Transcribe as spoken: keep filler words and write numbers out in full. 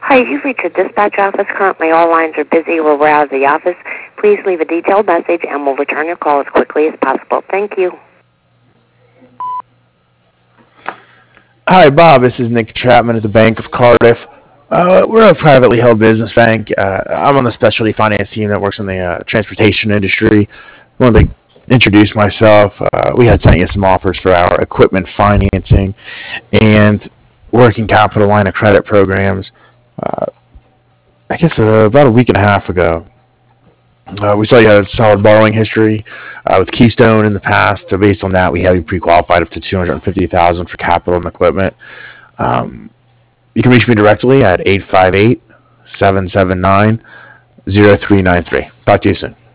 Hi, you've reached the dispatch office. Currently, all lines are busy. We're out of the office. Please leave a detailed message, and we'll return your call as quickly as possible. Thank you. Hi, Bob. This is Nick Chapman at the Bank of Cardiff. Uh, we're a privately held business bank. Uh, I'm on the specialty finance team that works in the uh, transportation industry. I wanted to introduce myself. Uh, we had sent you some offers for our equipment financing and working capital line of credit programs. Uh, I guess uh, about a week and a half ago. Uh, we saw you had a solid borrowing history uh, with Keystone in the past. So based on that, we have you pre-qualified up to two hundred fifty thousand dollars for capital and equipment. Um, you can reach me directly at eight five eight, seven seven nine, zero three nine three. Talk to you soon.